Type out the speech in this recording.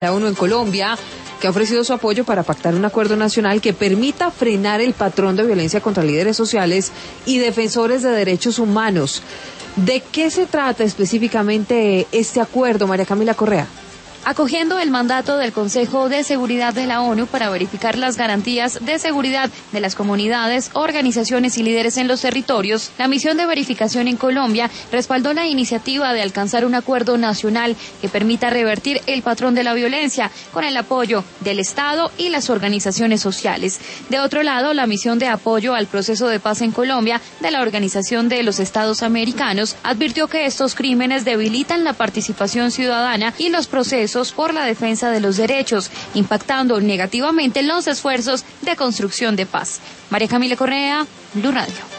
La ONU en Colombia, que ha ofrecido su apoyo para pactar un acuerdo nacional que permita frenar el patrón de violencia contra líderes sociales y defensores de derechos humanos. ¿De qué se trata específicamente este acuerdo, María Camila Correa? Acogiendo el mandato del Consejo de Seguridad de la ONU para verificar las garantías de seguridad de las comunidades, organizaciones y líderes en los territorios, la misión de verificación en Colombia respaldó la iniciativa de alcanzar un acuerdo nacional que permita revertir el patrón de la violencia con el apoyo del Estado y las organizaciones sociales. De otro lado, la misión de apoyo al proceso de paz en Colombia de la Organización de los Estados Americanos advirtió que estos crímenes debilitan la participación ciudadana y los procesos por la defensa de los derechos, impactando negativamente los esfuerzos de construcción de paz. María Camila Correa, Blue Radio.